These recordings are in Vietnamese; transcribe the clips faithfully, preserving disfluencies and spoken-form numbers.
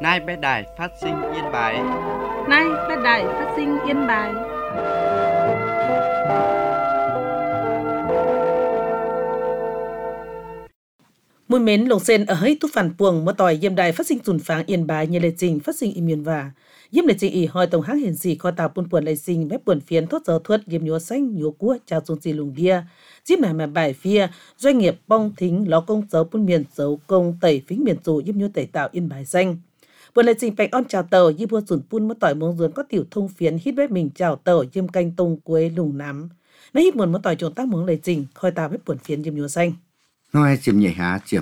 Nay bé đài phát sinh Yên Bái. Nay bé đài phát sinh Yên Bái. Mùi mến lồng sen ở hết túc phản buồng mà tỏi yêm đài phát sinh dùn pháng Yên Bái như lệ trình phát sinh im miền và yêm lệ trình ỉ hỏi tổng hãng hiển gì kho tàu buôn buồn lệ sinh mép buồn phiến thốt giờ thuất yêm nhúa xanh nhúa cua chào dùn gì lùng bia díp này mà bài phia doanh nghiệp bong thính ló công dấu buôn miền dấu công tẩy phính miền dù yêm nhúa tẩy tạo Yên Bái xanh buồn lệ trình bạch on chào tàu yêm buôn dùn buôn mà tỏi mông dườn có tiểu thông phiến hít bếp mình chào tàu yêm canh tông quế lùng nắm nãy hít buồn mà tỏi trộn tác mông lệ trình khoi tàu bếp buồn phiến yêm nhúa xanh Nói chiếm nhảy há chiếm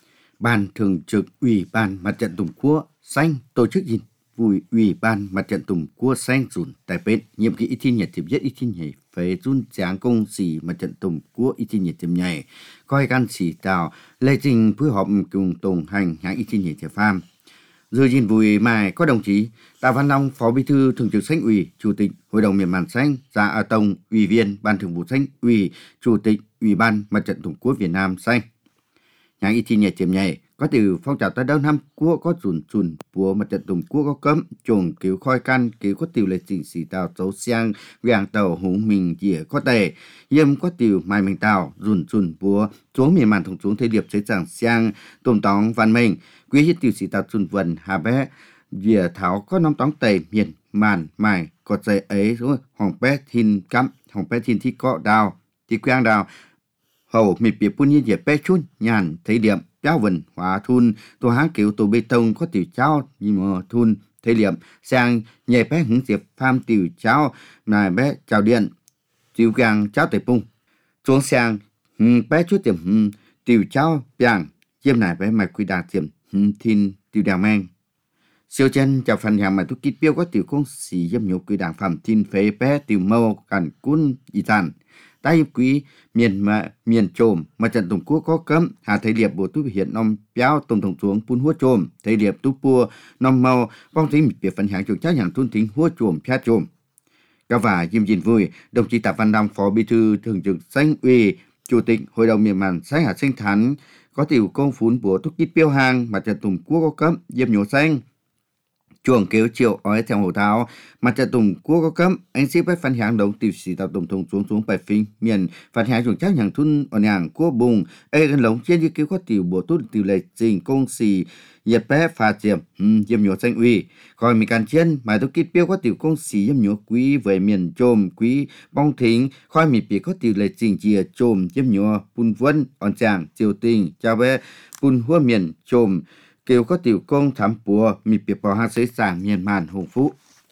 Ban Thường trực Ủy ban Mặt trận Tổ quốc xanh tổ chức gì vui Ủy ban Mặt trận Tổ quốc xanh dùn tại bên nhiệm kỳ ít thi nhật tiệm nhất ít thi nhảy phải dùn tráng công sĩ Mặt trận Tổ quốc ít thi nhật tiệm nhảy coi gan chỉ tạo lệ trình phối hợp cùng tổng hành hãng ít thi nhảy tiệm pham dự nhìn vui mai có đồng chí Tạ Văn Long, Phó Bí thư Thường trực Xanh ủy, Chủ tịch Hội đồng Miền Màn Xanh, Gia A Tông, Ủy viên Ban Thường vụ Xanh ủy, Chủ tịch Ủy ban Mặt trận Tổ quốc Việt Nam Xanh. Nhãn y thi nhảy chiếm nhảy có từ phong trào tới đâu năm quốc có dùn dùn của Mặt trận Tổ quốc có cấm trồng cứu khoi căn cứu có tiểu lệ trình xì tàu dấu xiang vàng tàu hùng mình dĩa có tề yêm có tiểu mai mình tàu dùn dùn của xuống miền màn thông xuống thế điệp chế giảng xiang tôm tóng văn mình quý hiết tiểu xì tàu dùn vần hà bé dĩa tháo có năm tóng tề miền màn mài có dây ấy xuống hồng bé thiên cắm hồng bé thiên thi cọ đào thì quang đào hầu mịp biệt puôn nhiên dĩa bé chun nhàn thấy điểm cháu vần hóa thun tổ háng kiểu tổ bê tông có tiểu cháu nhưng mà thun thế liệm sang nhảy bé hứng diệp pham tiểu cháu này bé chào điện tiểu gang cháu tề pung xuống sang bé chút tiệm tiểu cháu bàng chiêm này bé mày quy đạt tiệm thiên tiểu đàng mang siêu chân chào phần hàng mà tôi kít biêu có tiểu công sĩ dâm nhục quy đảng phẩm thiên phế bé tiểu mâu cản cún y tàn tại quý miền mà miền trồm mà trận tổng quốc có cấm hà thấy điệp bộ tu hiện nom béo tổng thống xuống phun húa trồm thấy điệp tu pua nom mau phong tính việc phần hàng chuột chắc hàng thun tính húa trồm phá trồm các và diêm dìn vui đồng chí Tạ Văn Long, Phó Bí thư Thường trực Xanh ủy, Chủ tịch Hội đồng Miền Màn Xanh Hà Sinh Thắn có tiểu công phun bùa tu kít biêu hàng mà trận tổng quốc có cấm diêm nhổ xanh chuồng kéo chiều ói theo hồ tháo mặt trận Tổ quốc có cấm anh ship với phần hàng đồng tiểu sĩ tạo tổng thống xuống xuống bài phim miền phần hàng chuồng chắc hàng thun ở nhà của bùng ê gần lống trên như kéo có tiểu bộ tốt tiểu lệ trình công sĩ nhiệt bé pha chiếm diêm nhổ xanh uy coi mình can trên mà tôi kít biêu có tiểu công sĩ diêm nhổ quý về miền trồm quý bong thính coi mình bị có tiểu lệ trình chia trồm diêm nhổ bùn vân on chàng triều tình chào bé bùn hua miền trồm kêu có tiểu công thám bùa mì biệt bỏ hạ xây sản miền màn hồng phú.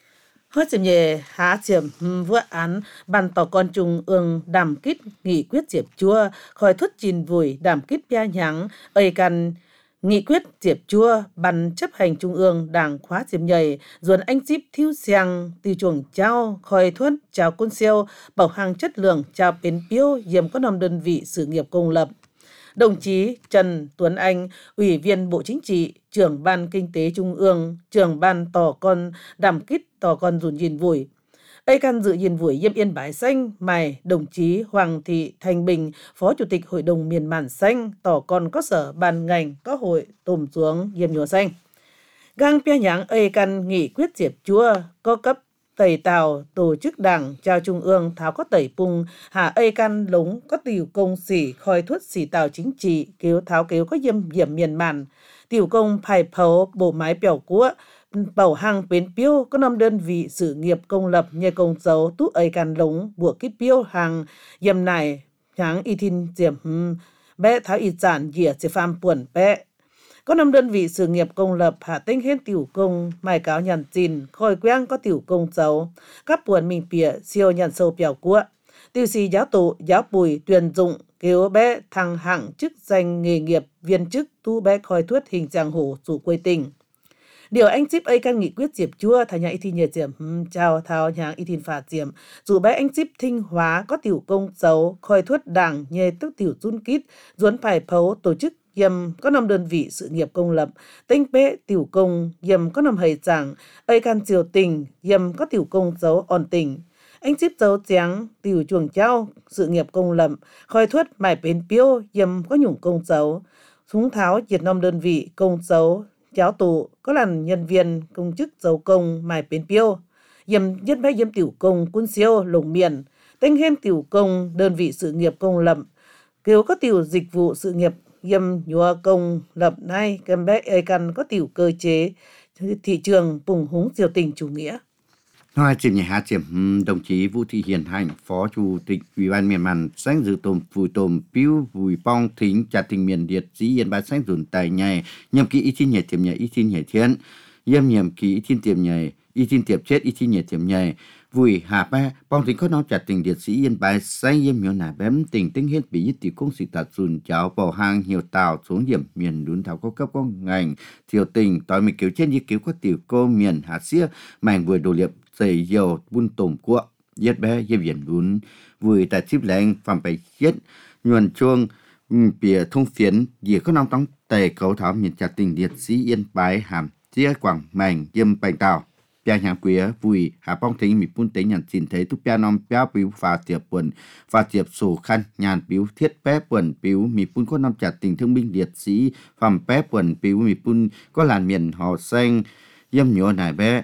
Hết chìm nhẹ há chiếm vua án bàn tỏ con trung ương đảm kít nghị quyết diệp chua khỏi thất chín vùi đảm kít bia nháng ơi căn nghị quyết diệp chua ban chấp hành trung ương đảng khóa diệp nhầy ruồn anh díp thiêu xiang từ chuồng trao khỏi thuất chào quân siêu bảo hàng chất lượng chào bến biêu diệm có năm đơn vị sự nghiệp công lập. Đồng chí Trần Tuấn Anh, Ủy viên Bộ Chính trị, Trưởng Ban Kinh tế Trung ương, Trưởng Ban tỏ con đảm kít tỏ con dùn nhìn vùi. Ây can dự nhìn vùi yêm Yên Bái xanh, mài đồng chí Hoàng Thị Thanh Bình, Phó Chủ tịch Hội đồng Miền Màn xanh, tỏ con có sở ban ngành, có hội tùm xuống yêm nhúa xanh. Gang pia nháng ây can nghị quyết diệp chua, có cấp tẩy tàu tổ chức đảng trao trung ương tháo có tẩy pung hạ ây căn lống có tiểu công sĩ khoi thuất xỉ tàu chính trị kéo tháo kéo có yêm hiểm miền màn tiểu công phải phấu bộ máy biểu của bảo hàng bến piêu có năm đơn vị sự nghiệp công lập như công dấu tú ây căn lống buộc kít piêu hàng yêm này nháng y thìn diệm bé tháo y giản dỉa sẽ pham buồn bé có năm đơn vị sự nghiệp công lập hạ tinh hết tiểu công mai cáo nhàn chìn khôi quang có tiểu công dấu các buồn mình bịa siêu nhàn sâu biểu của tiêu sĩ giáo tổ giáo bùi tuyển dụng kêu bé thăng hạng chức danh nghề nghiệp viên chức tu bé khôi thuất hình giang hồ chủ quê tình điều anh ship ấy căn nghị quyết diệp chua thả nhà y thi nhiệt diệm chào thao nhà y thìn phạt diệm dù bé anh ship Thanh Hóa có tiểu công dấu khôi thuất đảng nhê tức tiểu run kít duốn phải phấu tổ chức yêm có năm đơn vị sự nghiệp công lập tinh bế tiểu công yêm có năm hầy giảng ây can triều tình yêm có tiểu công dấu on tình anh ship dấu tráng tiểu chuồng trao sự nghiệp công lập khoi thuất mải bến piêu yêm có nhủng công dấu súng tháo diệt năm đơn vị công dấu giáo tổ có làn nhân viên công chức dầu công mài bến piêu yếm nhất bé yếm tiểu công quân siêu lồng miền tên hên tiểu công đơn vị sự nghiệp công lập kêu có tiểu dịch vụ sự nghiệp yếm nhua công lập nay kem bé ai cần có tiểu cơ chế thị trường bùng húng diều tình chủ nghĩa. Nói chìm nhà hạ chìm đồng chí Vũ Thị Hiền Hạnh, Phó Chủ tịch Ủy ban miền Màn sáng dự tôm vùi tôm piu vùi bong thính trả tình miền điệt dĩ yên bá sáng dùn tài nhảy nhầm ký ý thiên nhảy tiệm nhảy ý thiên nhảy thiên yếm nhầm ký ý thiên tiệm nhảy ý thiên tiệm chết ý thiên nhảy tiệm nhảy vùi hạ ba bong thính có nó trả tình điệt dĩ yên bá sáng yếm miêu nà bém tình tinh hết bị ít tiểu công sĩ tạt dùn cháo bò hàng nhiều tàu xuống điểm miền đún thảo có cấp có ngành thiểu tình tỏi mình kiểu trên như kiểu có tiểu cô miền hạ xía mảnh vừa đồ liệp dày dầu buôn tôm của giết bé giết biển lún vui tại chip lạnh phạm phải giết nhuần chuông bìa thông phiến dìa có nông tống tề cấu thảo miền trà tình liệt sĩ yên bái hàm chia quảng mảnh yêm bành tàu bia nhà quía vui hạ bong thính mi buôn tính nhàn xin thấy túc bia nom bia biếu phà tiệp quần phà tiệp sổ khăn nhàn biếu thiết bé quần biếu mi buôn có năm trà tình thương binh liệt sĩ phạm bé quần biếu mi buôn có làn miền họ xanh yêm nhựa nải bé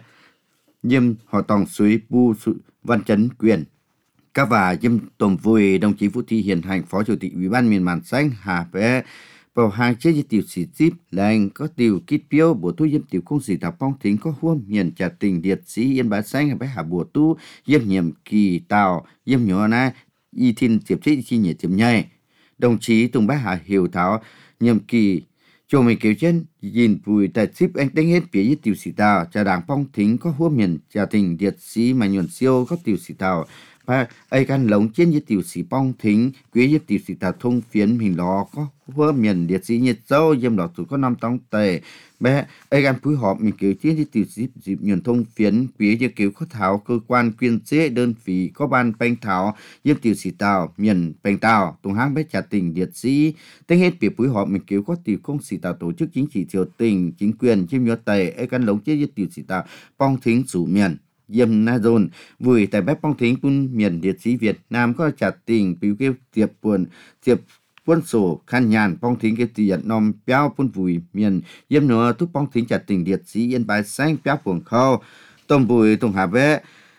yêm họ tòng suối bu văn chấn quyền các và yêm tôm vui đồng chí Vũ Thị Hiền Hạnh, Phó Chủ tịch Ủy ban miền Màn xanh hà bé bảo hàng chế như tiểu sĩ zip lành có tiểu kít piêu bộ tu yêm tiểu công sĩ tập bong thính có huôm miền trà tình liệt sĩ yên bá xanh bé hà bộ tu yêm nhiệm kỳ tàu yêm nhỏ na y thiên tiệp chế chi nhẹ tiệm nhảy đồng chí Tùng Bá Hà hiểu thảo nhiệm kỳ cho mình kiểu trên nhìn vui tại ship anh đánh hết phía tiểu sĩ tàu trà đảng bong thính có huôm miền trà tình liệt sĩ mà nhuận siêu có tiểu sĩ tàu và ai can lồng trên như tiểu sĩ bong thính quý như tiểu sĩ tàu thông phiến mình đó có huôm miền liệt sĩ nhiệt dâu dâm đỏ tụi có năm tông tề bé ai can phối hợp mình kiểu trên như tiểu sĩ dịp nhuận thông phiến quý như kiểu có thảo cơ quan quyên chế đơn vị có ban banh thảo dâm tiểu sĩ tàu miền banh tàu tung hang bé trà tình liệt sĩ đánh hết việc phối hợp mình kiểu có tiểu công sĩ tàu tổ chức chính trị triều tình chính quyền chiêm nhớ tề ai can lồng trên như tiểu sĩ tàu bong thính chủ miền yêm na dồn vui tại bếp bong thính quân miền liệt sĩ Việt Nam có chặt tình biểu kêu tiệp buồn tiệp quân sổ khăn nhàn bong thính cái tiền nom béo quân vui miền yêm nữa túc bong thính chặt tình liệt sĩ yên bái xanh béo buồn khâu tôm vui tùng hà bé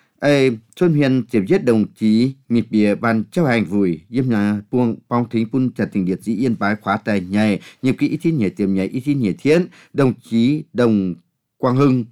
ai xuân hiền tiệp giết đồng chí mịp bìa ban chấp hành vui yêm là buông bong thính quân chặt tình liệt sĩ yên bái khóa tài nhảy nhiệm kỳ ít thiên nhảy tiệm nhảy ít thiên nhảy thiên đồng chí Đồng Quang Hưng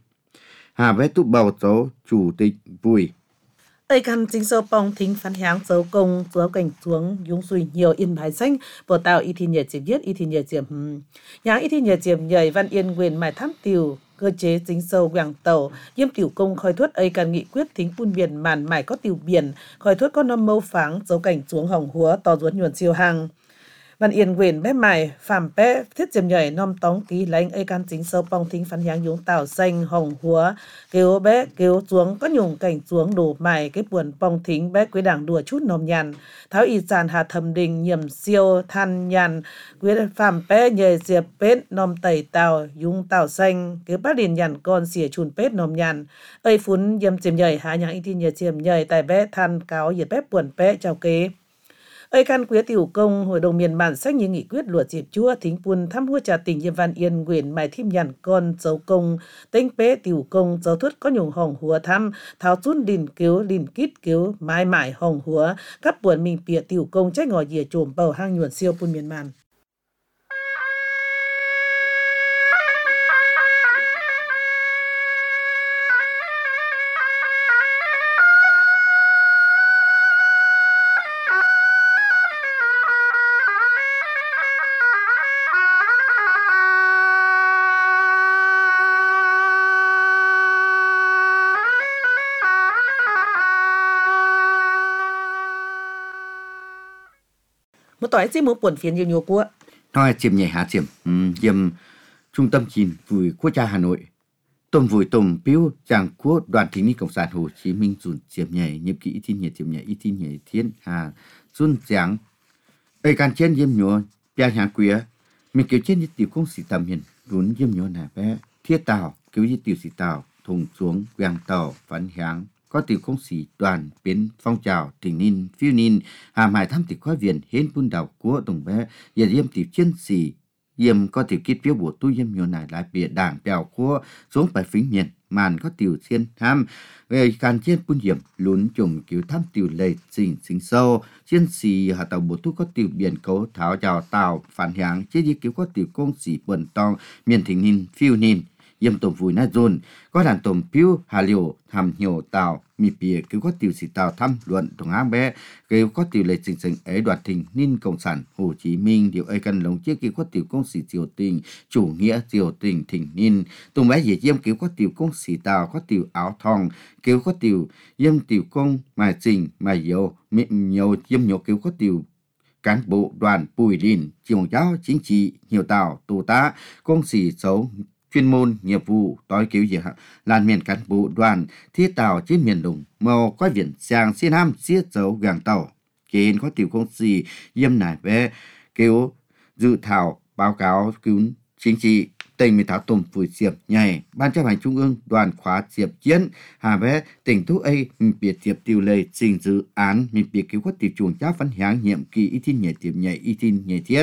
hà bé tụ bầu số chủ tịch vui tây căn chính sâu bong thính phán háng dấu công dấu cảnh xuống dung suy nhiều yên bài xanh bộ tạo y thi nhật chiếm viết y thi nhật chiếm nhà y thi nhật chiếm nhảy văn yên quyền mài thám tiểu cơ chế chính sâu quảng tàu yếm tiểu công khói thuất ấy cần nghị quyết thính phun biển màn mải có tiểu biển khói thuất có năm mâu pháng dấu cảnh xuống hỏng húa to ruột nhuận siêu hàng Văn Yên quyền bé mài phạm bé thiết diệm nhảy nom tống ký lãnh ấy can chính sâu bong thính phán háng dũng tảo xanh hồng húa kêu bé kêu xuống có nhung cảnh xuống đổ mài cái buồn bong thính bé quế đảng đùa chút nòm nhàn tháo y sàn hà thầm đình nhiệm siêu than nhàn quế phạm bé nhảy diệp pết nom tẩy tàu dũng tảo xanh kêu bác điền nhàn con xỉa chùn pết nòm nhàn ấy phún diệm diệm nhảy hạ nhàng y thi nhảy diệm nhảy tại bé than cáo nhiệt bé buồn bé chào kế ấy căn quế tiểu công hội đồng miền bản sách như nghị quyết luật diệp chúa thính pun thăm hua trà tình nhiệm Văn Yên quyền mài thim nhàn con dấu công tính pé tiểu công dấu thuất có nhung hồng húa thăm tháo chun đìn cứu đìn kít cứu mái mải hồng húa các buồn mình bịa tiểu công trách ngồi dìa trồm bầu hang nhuận siêu pun miền màn một tỏi chỉ muốn buồn phiền nhiều nhiều của nói chiếm nhảy hạ chiếm yêm trung tâm chín vui quốc gia Hà Nội tôm vui tôm piu chàng quốc đoàn thính ni cộng sản Hồ Chí Minh dùn chiếm nhảy nhiệm kỳ ít thiên nhảy chiếm nhảy ít thiên nhảy thiên hà dùn giáng ấy can trên yêm nhua bia nhà quía mình kiểu trên như tiểu công sĩ tầm hiền vốn yêm nhua nà bé thiết tàu kiểu như tiểu sĩ tàu thùng xuống quang tàu phán háng có tiểu công sĩ đoàn biến phong trào tỉnh ninh phiêu ninh hàm hải thăm tiểu khoa viện hến bun đảo của đồng bé giờ yêm tiểu chiến sĩ yếm có tiểu kít phiếu bộ tu yếm nhiều này lại bịa đảng bèo khua xuống bài phính miền màn có tiểu thiên tham về can chiên bún yếm lún chủng kiểu tham tiểu lệ sinh sinh sâu chiên xì hạ tàu bộ tu có tiểu biển cấu tháo chào tàu phản響chế di kiểu có tiểu công xì bẩn tòng miền thịnh nín phiêu nín yếm tôm vui na dồn có đàn tôm phiêu hà liều hàm nhiều tàu mi bìa kiểu có tiểu sĩ tàu thăm luận tổng áng bé kiểu có tiểu lệ sinh sinh ấy đoạt thình nín cộng sản Hồ Chí Minh điều ấy cần lồng chiếc kiểu có tiểu công sĩ triều tình chủ nghĩa triều tình thình nín tùng bé dễ yếm kiểu có tiểu công sĩ tàu có tiểu áo thong kiểu có tiểu yếm tiểu công mà trình mà dầu miệng nhiều yếm nhiều kiểu có tiểu cán bộ đoàn Bùi Lìn chiều giáo chính trị nhiều tàu tù tá công sĩ xấu chuyên môn nghiệp vụ tối kiểu gì hả làn miền cán bộ đoàn thiết tàu trên miền đông màu có viện sang xin ham xiết dấu gàng tàu kiến có tiểu công sĩ yếm nải về kiểu dự thảo báo cáo cứu chính trị tỉnh mi thảo tôm phủi diệp nhảy ban chấp hành trung ương đoàn khóa diệp chiến hà bé tỉnh thu ấy biệt diệp tiêu lệ trình dự án mi biệt cứu có tiểu chuồng giáo phân hạng nhiệm kỳ y tin nhảy tiệm nhảy y tin nhảy thiên.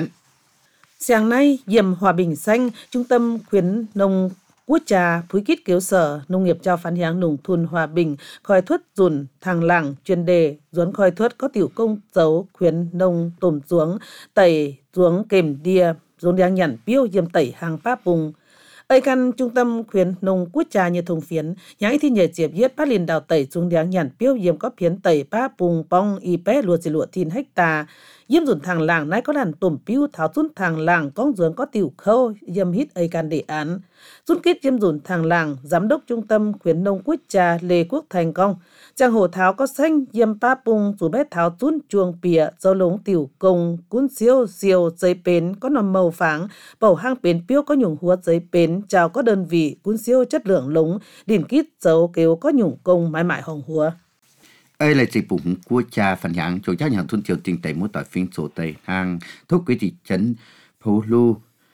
Sáng nay, Diệm Hòa Bình Xanh, Trung tâm khuyến nông quốc trà Phúi Kít Kiếu Sở Nông nghiệp trao phán hiáng nông thôn Hòa Bình khoi thuất dùn thằng làng chuyên đề duốn khoi thuất có tiểu công dấu khuyến nông tổm xuống tẩy xuống kềm đia duốn đang nhẵn piêu diêm tẩy hàng pa bùng ấy căn trung tâm khuyến nông quốc trà như thùng phiến nhãy thì nhờ diệp yết bát liền đào tẩy xuống đang nhẵn piêu diêm có phiến tẩy pa bùng bong y pé lùa chỉ lùa thiên hecta yếm dùn thằng làng nay có đàn tổm piêu tháo dùn thằng làng con duốn có tiểu khâu yếm hít ấy can đề án dùn kết yếm dùn thằng làng giám đốc trung tâm khuyến nông quốc trà Lê Quốc Thành công trang hồ tháo có xanh yếm pa bùng dù bé tháo dùn chuồng pìa dâu lống tiểu công cún siêu siêu giấy pến có nằm màu pháng bầu hang pến piêu có nhung húa giấy pến chào có đơn vị cún siêu chất lượng lống đỉnh kít dấu kêu có nhung công mãi mãi hồng húa ấy là dịch vụ của cha phần hạng chủ giáo nhà thôn triều tình tây mỗi tỏi phiên sổ tây hàng thúc quý thị trấn phố lu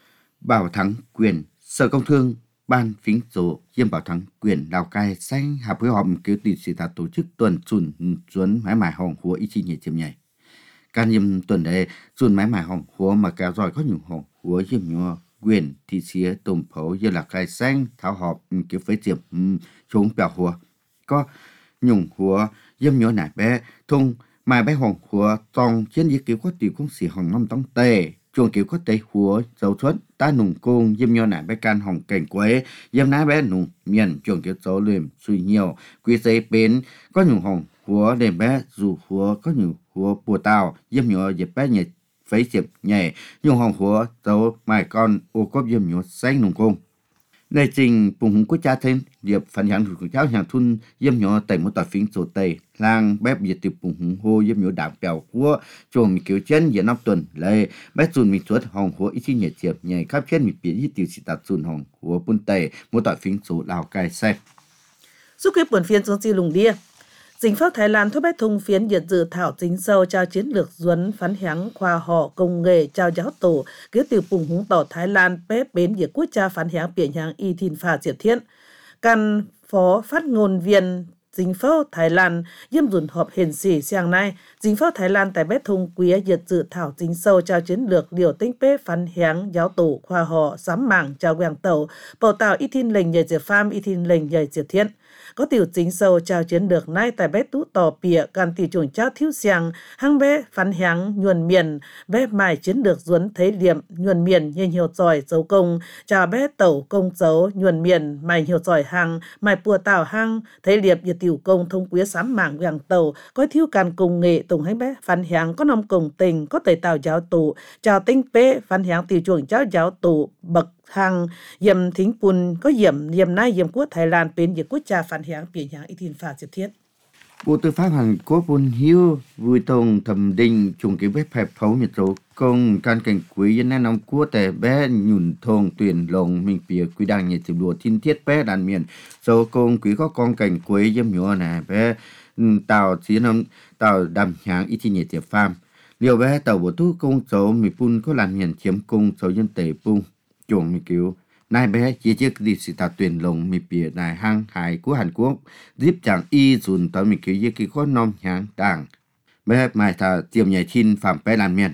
bảo thắng quyền sở công thương ban phiến sổ diêm bảo thắng quyền Lào Cai xanh hợp với họp kiểu tỷ sĩ ta tổ chức tuần xuân xuân mãi mãi hồng húa ý chi nhẹ chiêm nhảy can diêm tuần đấy xuân mãi mãi hồng húa mà kéo rồi có nhiều hồng húa diêm nhua quyền thị xía tôm phố như là Cai xanh tháo họp kiểu phế diệp chúng bèo húa có nhung húa yếm nhớ nải bé thung mà bé hồng húa tòng trên dưới kiểu có tiểu công sĩ hồng năm tông tề chuồng kiểu có tề húa dấu xuất ta nùng cung yếm nhớ nải bé can hồng cảnh quế yếm nải bé nùng miền chuồng kiểu dấu liềm suy nhiều quý giấy bến có nhung hồng húa để bé dù húa có nhung húa bùa tàu yếm nhớ dịp bé nhảy phấy diệp nhảy nhung hồng húa dấu mài con ô cốp yếm nhớ xanh nùng cung Lê trình bùng hùng quốc gia thêm điệp phản hạng của giáo nhà thun yếm nhỏ tẩy một tỏi phiến sổ tây lang bếp diệt tiệp bùng hùng hô yếm nhỏ đảng bèo của chuồng mi kiểu chân diện năm tuần lệ bếp dùn mi chuột hồng húa ít chi nhẹ diệp nhảy khắp trên mi biển ít tiêu sĩ tạt dùn hồng húa bún tây một tỏi phiến sổ Lào Cai xe giúp cái buồn phiên xuống chi lùng đia Chính pháp Thái Lan thúc bách thung phiến diệt dự thảo chính sâu trao chiến lược duấn phán háng khoa họ công nghệ trao giáo tổ kế từ bùng húng tỏ Thái Lan bếp bến diệt quốc gia phán háng biển háng y thìn phà diệt thiên. Căn phó phát ngôn viên Chính pháp Thái Lan yếm dùn họp hiển sĩ sáng nay, Chính pháp Thái Lan tại bếp thung quý diệt dự thảo chính sâu trao chiến lược điều tinh bếp phán háng giáo tổ khoa họ sám mảng trao quảng tàu, bầu tạo y thìn lệnh nhảy diệt pham y thìn lệnh nhảy diệt thiên. Có tiểu chính sâu trao chiến lược nay tại bé tú tỏ bịa can tỷ chuồng trao thiếu xiang hang bé phán háng nhuần miền bé mài chiến lược duấn thấy liệm nhuần miền nhanh hiểu giỏi dấu công trao bé tẩu công dấu nhuần miền mài hiểu giỏi hang mài bùa tảo hang thấy liệm nhiệt tiểu công thông quý sám mảng vàng tàu có thiếu can công nghệ tổng hay bé phán háng có nông công tình có tẩy tàu giáo tụ trao tinh bé phán háng tỷ chuồng trao giáo tụ bậc hàng yểm thính pun có yểm yểm nay yểm quốc Thái Lan bên yểm quốc gia phản háng biển háng y tin phạt diệt thiết. Bộ Tư pháp Hàn Quốc Bun Hiu vui tông thẩm định chung cái bếp phép phấu nhiệt dấu công can cảnh quý dân nông quốc tại bé nhùn thong tuyển lồng mình bìa quý đăng nhiệt tiệp đùa thiên thiết bé đàn miền dấu công quý có con cảnh quý dâm nhúa này bé tàu xí nông tàu đàm háng y tin nhiệt tiệp pham liệu bé tàu bộ thu công dấu mình pun có làm miền chiếm công dấu dân tể pung chuồng mi kiểu nay bé chia chiếc đi sĩ ta tuyển lồng mi bìa này hang hải của Hàn Quốc giúp chẳng y dùn tao mi kiểu như cái con nom nhang đảng bé mai ta tiệm nhảy thiên phạm bé làm miền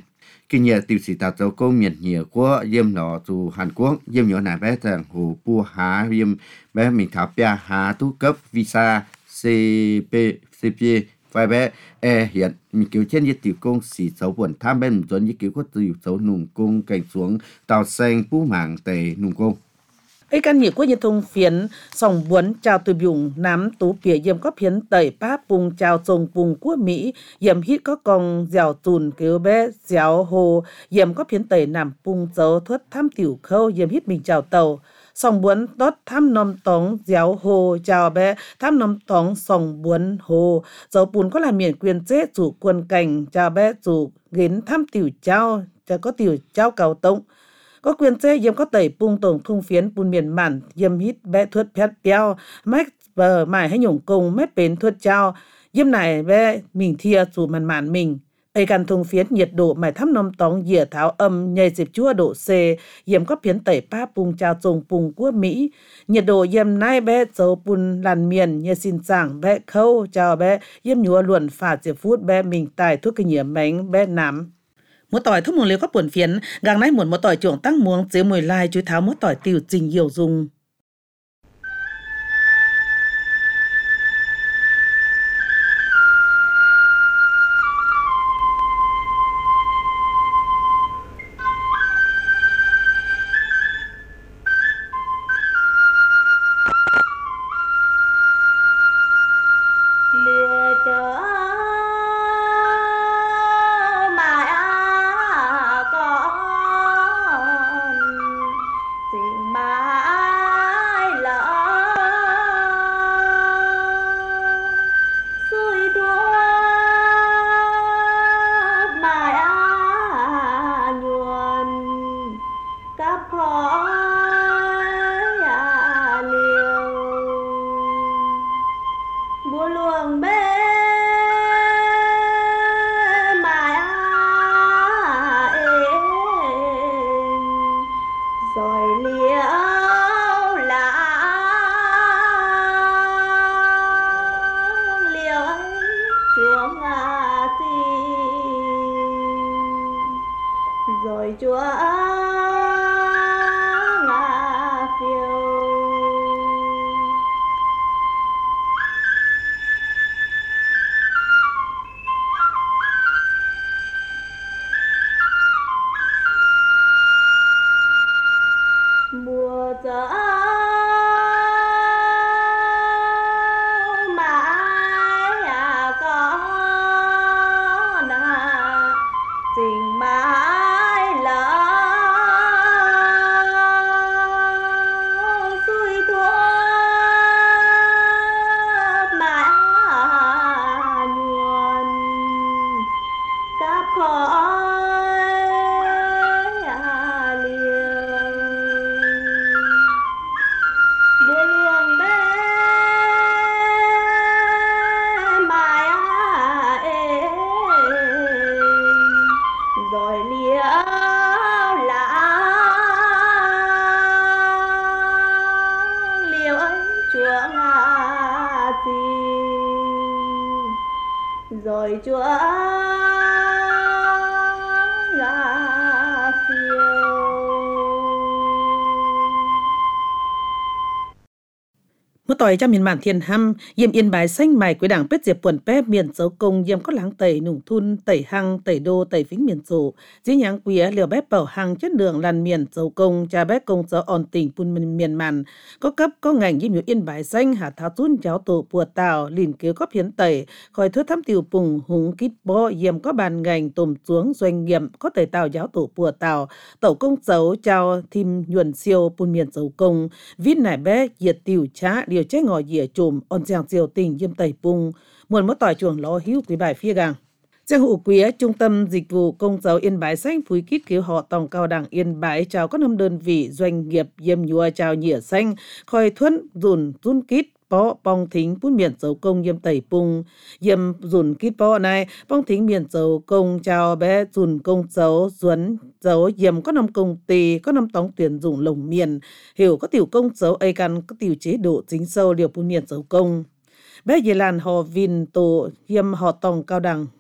kinh nghiệm tiểu sĩ tạo dấu công miền nhiều của yếm nó từ Hàn Quốc yếm nhỏ này bé rằng hồ bùa há yếm bé mình thảo bia há tu cấp visa xê pê xê pê và bé e hiện mình kiểu trên như tiểu công sĩ dấu buồn tham bên tuần như kiểu có tiểu dấu nùng công cảnh xuống tàu xanh bú mảng tề nùng công ấy căn nhị của nhân thông phiến sòng buồn chào từ dùng nám tú phía yếm có phiến tẩy pa bùng chào trồng bùng của Mỹ yếm hít có con dẻo tùn cứu bé dẻo hồ yếm có phiến tẩy nằm bùng dấu thuất tham tiểu khâu yếm hít mình chào tàu sòng buồn tốt tham nôm tống dẻo hồ chào bé tham nôm tống sòng buồn hồ dấu bùn có là miền quyền chế chủ quân cảnh chào bé chủ gến tham tiểu trao cho có tiểu trao cầu tông có quyền chế yếm có tẩy bung tổng thung phiến bùn miền mặn yếm hít bé thuất phét béo mách bờ mải hay nhổng công mét bến thuất trao yếm này bé mình thia chủ mặn mặn mình ấy căn thung phiến nhiệt độ mải thăm nôm tóng dìa tháo âm nhây dịp chua độ C yếm có phiến tẩy pa bung trao trồng bung của Mỹ nhiệt độ yếm nay bé dấu bùn làn miền như xin giảng bé khâu chào bé yếm nhúa luận phạt dịp phút bé mình tài thuốc kinh nghiệm bánh bé nắm một tỏi thuốc muồng liều có buồn phiến gang nãy muốn một tỏi chuộng tăng muồng dưới mùi lai chuối tháo một tỏi tiêu trình nhiều dùng rồi Chúa ngã phiêu. Mùa gió mãi à có nà tình mãi lỡ xuôi thuốc mãi nhuần cáp khói à liều buồn luồng bé mãi à ê rồi liễu lá liễu ấy chúa ngã tình rồi chúa ngã phiêu. Một tỏi trong miền bản thiên hăm yêm yên bài xanh mài của đảng pết diệp quần pép miền dấu công yêm có láng tẩy nùng thun tẩy hăng tẩy đô tẩy phính miền rộ dĩ nháng quía liều bếp bảo hăng chất lượng làn miền dấu công cha bếp công giáo on tỉnh pun miền màn có cấp có ngành yêm nhiều yên bài xanh hạ tháo tún giáo tổ bùa tàu lìn kiếu có phiến tẩy khỏi thưa thăm tiểu pùng húng kít bo yêm có bàn ngành tùm xuống doanh nghiệp có tẩy tàu giáo tổ bùa tàu tổ công dấu chào thìm nhuần siêu pun miền dấu công vít nải bé diệt tiểu trá điều chết ngồi dìa chùm on giang diều tình yêm tẩy pung muôn mất tỏi chuồng lo hữu quý bài phía gang giang hữu quý trung tâm dịch vụ công giáo yên bái xanh phúi kít cứu họ tòng cao đẳng yên bái chào các năm đơn vị doanh nghiệp yêm nhua chào nhỉa xanh khoi thuẫn dùn run kít bó bong thính bún miền dấu công yêm tẩy pung yêm dùn kít bó này bong thính miền dấu công chào bé dùn công dấu duấn dấu yêm có năm công ty có năm tóng tuyển dụng lồng miền hiểu có tiểu công dấu ai căn có tiểu chế độ chính sâu điều bún miền dấu công bé dì làn họ vin tổ yêm họ tòng cao đẳng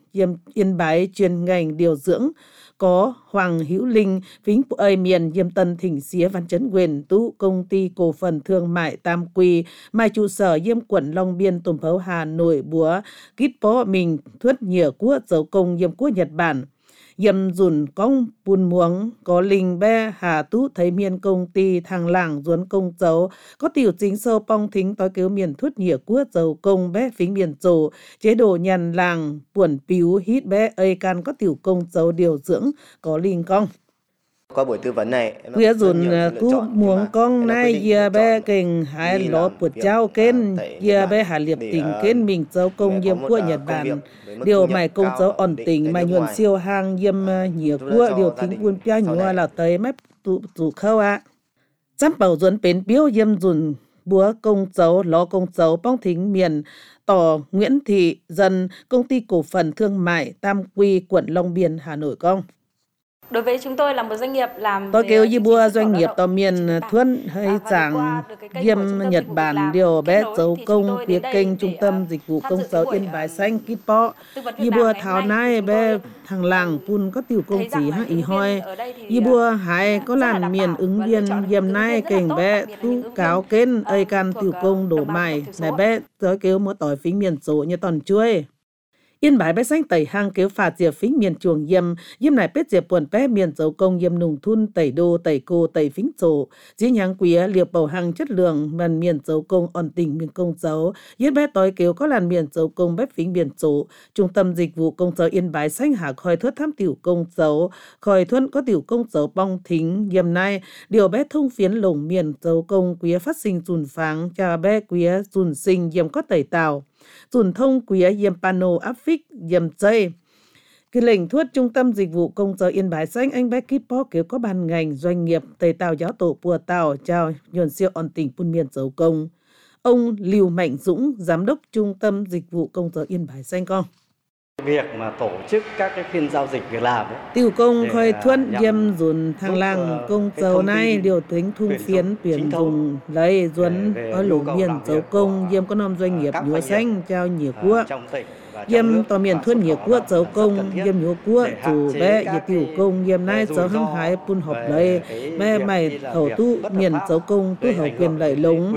Yêm Yên Bái chuyên ngành điều dưỡng có Hoàng Hữu Linh, Vĩnh ơi miền Yêm Tân Thỉnh Xía Văn Chấn Quyền, tú công ty cổ phần thương mại Tam Quy, mai trụ sở Yêm quận Long Biên, Tùng Phấu Hà Nội, búa kít bó mình thuyết nhựa của dấu công Yêm của Nhật Bản. Yêm dùn công bùn muống có linh be hà tú thấy miền công ty thằng làng duốn công dấu có tiểu chính sâu pong thính tối cứu miền thuyết nhựa của dấu công bé phính miền dồ chế độ nhàn làng buồn piu hít bé ơi can có tiểu công dấu điều dưỡng có linh công. Qua buổi tư vấn này, Quế dùn cú muống con nay giờ bé kênh hai lọ bột trao kênh giờ bé hà liệp tỉnh kênh mình dấu công Yêm của Nhật Bản. Điều mày công dấu ổn tỉnh mà nhuận siêu hàng Yêm nhiều của điều thính buôn pia nhua là tới mép tụ tụ khâu ạ. Chăm bảo duẩn bến biếu Yêm dùn búa công dấu ló công dấu bóng thính miền tỏ Nguyễn Thị Dân, công ty cổ phần thương mại Tam Quy, quận Long Biên, Hà Nội công. Đối với chúng tôi là một doanh nghiệp làm tôi kêu như bua doanh nghiệp tàu miền thuần hay giảng Yêm Nhật Bản điều bé dấu công phía kênh trung tâm dịch vụ công dấu Yên Bái xanh kít bó như bua tháo nai bé thằng làng pun có tiểu công gì ha ý hoi như bua hai có làn miền ứng viên Yêm nai kênh bé tu cáo kênh ơi can tiểu công đổ mài này bé tôi kêu một tỏi phính miền số như toàn chuối. Yên Bái bé xanh tẩy hang kéo phạt diệp phính miền chuồng Yêm, Yêm này bết diệp buồn bé miền dấu công Yêm nùng thun tẩy đô tẩy cô tẩy phính sổ, dĩ nhang quý liệp bầu hang chất lượng màn miền dấu công ổn tình miền công dấu, Yên bé tối kéo có làn miền dấu công bếp phính miền sổ, trung tâm dịch vụ công dấu Yên Bái xanh hạ khoi thuất tham tiểu công dấu, khoi thuất có tiểu công dấu bong thính Yêm này, điều bé thông phiến lồng miền dấu công quý phát sinh dùn pháng, cha bé quý dùn sinh Yêm có tẩy tàu. Dùn thông quý Yêm pano áp phích Yêm dây. Cái lệnh thuất trung tâm dịch vụ công dấu Yên Bái xanh anh bé kíp bó kéo có ban ngành doanh nghiệp tây tàu giáo tổ bùa tàu chào nhuận siêu ổn tỉnh buôn miền dấu công. Ông Lưu Mạnh Dũng, giám đốc trung tâm dịch vụ công dấu Yên Bái xanh con. Việc mà tổ chức các cái phiên giao dịch việc làm ấy, tiểu công khơi thuận Yêm dùn thằng làng công dấu này điều tính thung phiến tuyển dùng lấy duấn ở lũ miền dấu công Yêm có nông doanh nghiệp nhúa xanh trao nhiều quốc Yêm tòa miền thuận nhiều quốc dấu công Yêm nhúa quốc dù bé và tiểu công Yêm nay dấu hăng hái pun họp lấy bé mày thầu tu miền dấu công tu hậu quyền lợi lống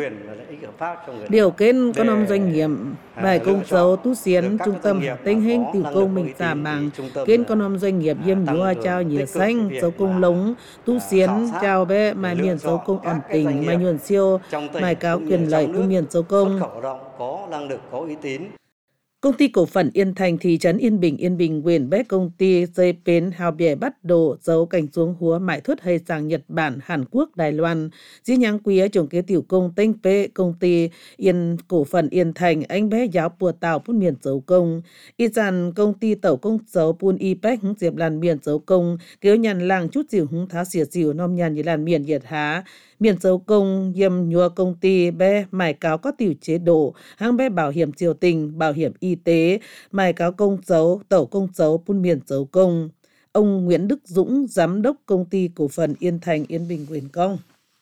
điều kênh có nông doanh nghiệp bài công dấu tu xiến trung tâm tinh hình tiểu công mình giả mạng kênh có nông doanh nghiệp Yêm nhúa trao nhiều xanh dấu công lống tu xiến trao bé mài miền dấu công ổn tình mài nhuận siêu mài cáo quyền lợi của miền dấu công. Có năng lực, có uy tín. Công ty cổ phần Yên Thành thị trấn Yên Bình Yên Bình quyền bé công ty dây bến hào bè bắt đồ dấu cảnh xuống húa mại thuất hay sang Nhật Bản Hàn Quốc Đài Loan dĩ nhang quý trồng kế tiểu công tinh pê công ty Yên cổ phần Yên Thành anh bé giáo bùa tàu pun miền dấu công y dàn công ty tàu công dấu pun y pếch hứng diệp làn miền dấu công kéo nhàn làng chút dìu hứng tháo xỉa dìu nom nhàn như làn miền nhiệt há miền dấu công Yêm nhua công ty bé mài cáo có tiểu chế độ hãng bé bảo hiểm triều tình bảo hiểm y tế mài cáo công dấu tàu công dấu pun miền dấu công. Ông Nguyễn Đức Dũng, giám đốc công ty cổ phần Yên Thành Yên Bình quyền công.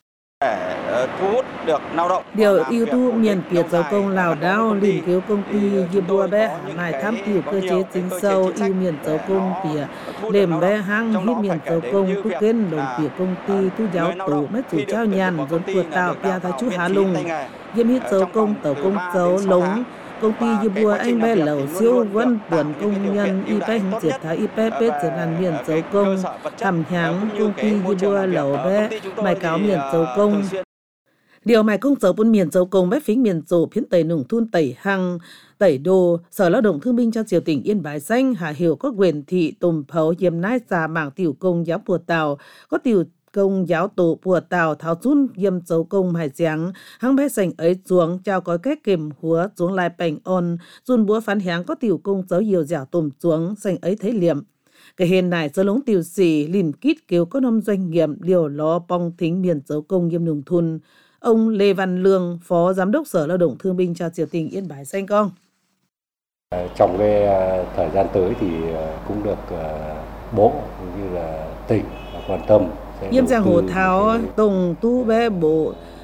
Để thu hút được lao động. Điều ưu tú miền Việt dấu công Lào Đao liền cứu công ty Yêm bua bé mài tham tiểu cơ chế chính sâu ưu miền dấu công Việt lềm bé hang hít miền dấu công tu kênh đồng Việt công ty tu giáo tổ mất chủ trao nhàn dồn của tạo pia thái chú Hà Lùng Yêm hít dấu công tàu công dấu lống công ty Yêm bua anh bé lẩu siêu vân buồn công nhân y bé hình diệt thái y bé bé diệt làn miền dấu công thầm nháng công ty Yêm bua lẩu bé mài cáo miền dấu công. Điều mài công dấu buôn miền dấu công bé phính miền dấu phiến tẩy nùng thun tẩy hăng tẩy đồ sở lao động thương binh cho triều tỉnh Yên Bái xanh Hà Hiểu có quyền thị Tùng Phấu Yêm nai xà mảng tiểu công giáo bùa tàu có tiểu công giáo tổ bùa tàu tháo chun Yêm dấu công hải giáng hăng bé sành ấy xuống trao có cách kềm húa xuống lại bành on run búa phán háng có tiểu công dấu nhiều dẻo tùm xuống sành ấy thấy liệm cái hên này do lống tiểu xỉ lìn kít kêu có nông doanh nghiệp điều lo bong thính miền dấu công Yêm nùng thun. Ông Lê Văn Lương, Phó Giám đốc Sở Lao động Thương binh cho triều tỉnh Yên Bái xanh con. Trong cái thời gian tới thì cũng được bộ cũng như là tỉnh quan tâm. Yêm giang hồ tháo tùng tu bé bộ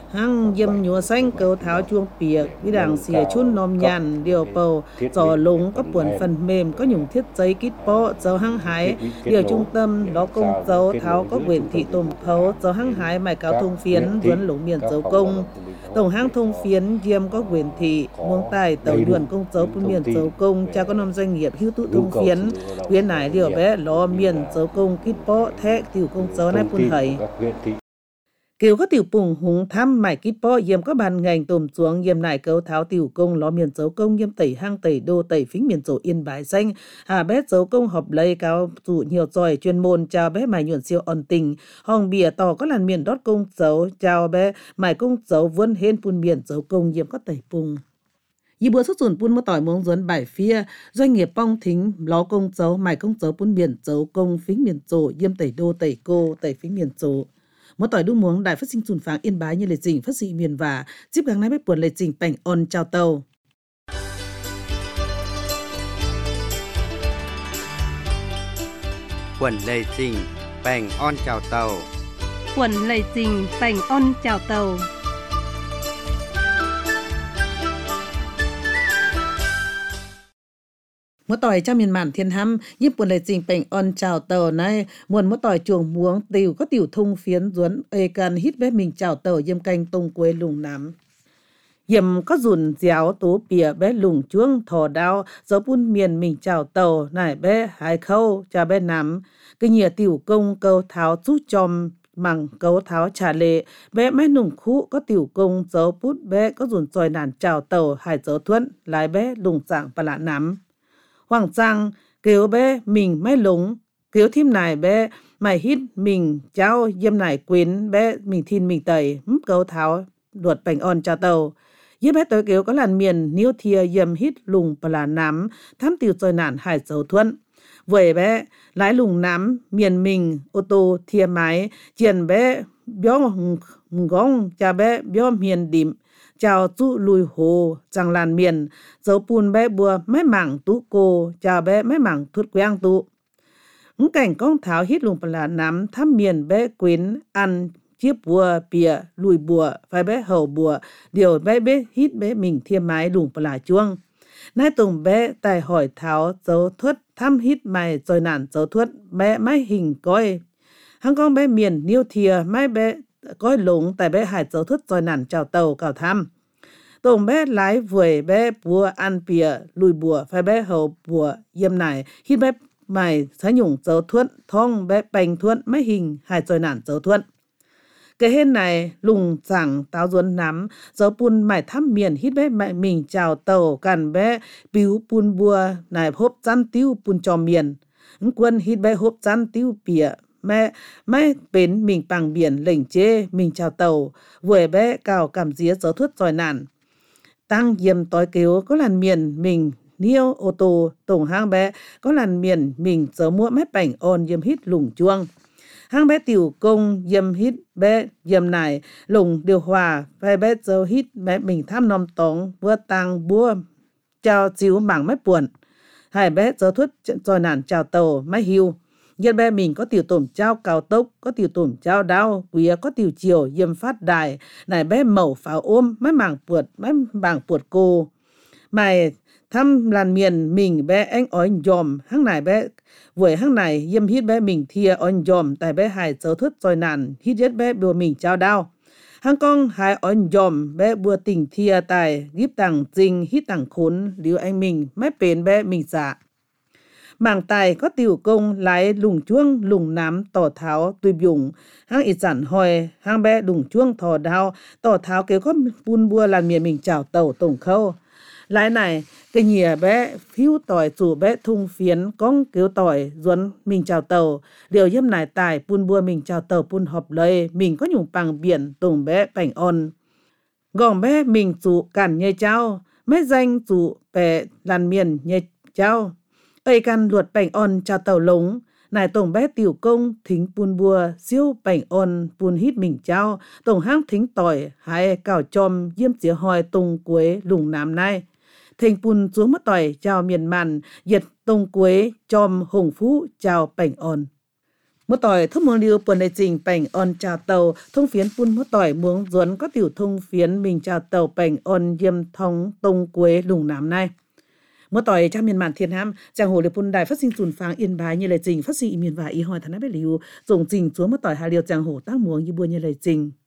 hăng yếm nhúa xanh cầu tháo chuông piệc với đảng xìa chun nôm nhàn điều bầu giò lúng có buồn phần mềm có nhung thiết giấy kít bó dấu hăng hái điều trung tâm đó công dấu tháo có quyền thị tôm phấu dấu hăng hái mài cáo thông phiến duấn lũng miền dấu công tổng hang thông phiến yếm có quyền thị muông tài tàu duẩn công dấu buôn miền dấu công cha có năm doanh nghiệp hữu tụ thông phiến quyến nải điều bé lo miền dấu công kít bó thét tiểu công dấu này buôn hầy kiều có tiểu bùng hùng thăm mải kít bó yếm có bàn ngành tùm xuống yếm nải cấu tháo tiểu công ló miền dấu công yếm tẩy hang tẩy đô tẩy phính miền dấu yên bái xanh hà bét dấu công họp lấy cao dụ nhiều giỏi chuyên môn chào bé mải nhuận siêu ổn tình hòng bìa tỏ có làn miền đót công dấu chào bé mải công dấu vươn hên pun miền dấu công yếm có tẩy bùng y bữa xuất dùn pun mô tỏi mông duấn bài phía doanh nghiệp bong thính ló công dấu mải công dấu pun miền dấu công phính miền dấu yếm tẩy đô tẩy cô tẩy phính miền dấu một tỏi đu muống đài phát sinh sùn pháng yên bái như lệ trình phát sinh miền và tiếp gang nay bếp buồn lệ trình bảnh on chào tàu quần lệ trình bảnh on chào tàu quần lệ trình bảnh on chào tàu một tỏi cha miền mạn thiên hăm giúp buồn lệ trình bảnh on chào tàu này muôn một tỏi chuồng muống tiểu có tiểu thung phiến duấn ê can hít bé mình chào tàu yêm canh tông quê lùng nám yếm có dùn déo tố bìa bé lùng chuông thò đao dấu buôn miền mình chào tàu nải bé hai khâu cha bé nắm cái nhìa tiểu công câu tháo chút chom mằng cấu tháo trà lệ bé mái nùng khũ có tiểu công dấu bút bé có dùn tròi nản chào tàu hải dấu thuẫn lái bé lùng dạng và lạ nắm hoàng trang kêu bé mình mái lúng kêu thím này bé mày hít mình cháu yếm này quyến bé mình thiên mình tẩy cấu tháo đuột bành on chào tàu yếm bé tới kêu có làn miền niêu thia yếm hít lùng và là nắm thám tiểu tròi nản hải dấu thuẫn vậy bé lái lùng nắm miền mình ô tô thia máy chiền bé bió gong cha bé bió miền đìm chào chú lùi hồ chẳng làn miền dấu pun bé bùa mấy mảng tú cô chào bé mấy mảng thuốc quang tụ những cảnh con tháo hít lùng là nắm thăm miền bé quyến ăn chiếc bùa bìa lùi bùa phải bé hầu bùa điều bé bé hít bé mình thiêm mái lùng là chuông nay tùng bé tài hỏi tháo dấu thuất thăm hít mày rồi nản dấu thuất bé máy hình coi hăng con bé miền niêu thìa máy bé coi lúng tại bé hải dấu thuất rồi nản chào tàu cào thăm tùng bé lái vùi bé bùa ăn bìa lùi bùa phải bé hầu bùa yếm này hít bé mày sẽ nhung dấu thuất thong bé bành thuất máy hình hải rồi nản dấu thuất cái hên này lùng chẳng táo ruốn nắm dấu pun mải thăm miền hít bé mẹ mình chào tàu cằn bé biếu pun bùa này hốp chăn tiêu pun cho miền ứng quân hít bé hốp chăn tiêu bìa mẹ mẹ bến mình bằng biển lệnh chê mình chào tàu vừa bé cào cảm día dấu thuất rồi nản tăng yếm tối kêu có làn miền mình niêu ô tô tổng hang bé có làn miền mình dấu mua mép bảnh ôn yếm hít lùng chuông hang bé tiểu công yếm hít bé yếm này lùng điều hòa phải bé dấu hít bé mình tham nom tống vừa tăng búa chào chiếu mảng mép buồn hai bé dấu thuất rồi nản chào tàu máy hiu Nhân bé mình có tiểu tổm trao cao tốc, có tiểu tổm trao đau, quý có tiểu chiều yêm phát đài, này bé mẩu pháo ôm, mấy mảng puột, mấy mảng puột cô. Mày thăm làn miền mình bé anh ói dòm, hăng này bé, với hăng này yêm hít bé mình thia ói dòm, tại bé hài dấu thức rồi nàn, hít chết bé bùa mình trao đau. Hăng con hai ói dòm, bé bùa tình thia tài, gíp tặng dinh, hít tặng khốn, liu anh mình, mấy bến bé mình dạ. Mảng tài có tiểu công lái lùng chuông lùng nám tỏ tháo tùy dùng hang ít giản hồi hang bé lùng chuông thò đao tỏ tháo kéo có buôn bua làn miền mình chào tàu tổng khâu lái này cái nhìa bé phiêu tỏi chủ bé thung phiến con kéo tỏi duấn mình chào tàu điều yếm này tài buôn bua mình chào tàu buôn họp lời mình có nhung bằng biển tổng bé bảnh on gòn bé mình chủ cản nhây trao mấy danh chủ bé làn miền nhây trao Tây căn luật bảnh on chào tàu lống, nài tổng bé tiểu công thính buôn bùa, siêu bảnh on buôn hít mình trao, tổng hang thính tỏi, hai cào chom, diêm chĩa hòi tùng quế lùng nám nay. Thình buôn xuống mất tỏi chào miền màn, diệt tùng quế chom hồng phú chào bảnh on. Một tỏi thúc muông liu buồn đại trình bành on chào tàu thông phiến pun một tỏi muông duẩn có tiểu thông phiến mình chào tàu bành on yêm thông tông quế lùng nám này. Một tỏi trong miền mạn thiên ham chàng hồ liệp pun đài phát sinh sùn pháng yên bái như lời trình phát sinh miền và y hỏi thằng bé liu dùng trình chúa một tỏi hà liều chàng hồ tác muông như buôn như lời trình.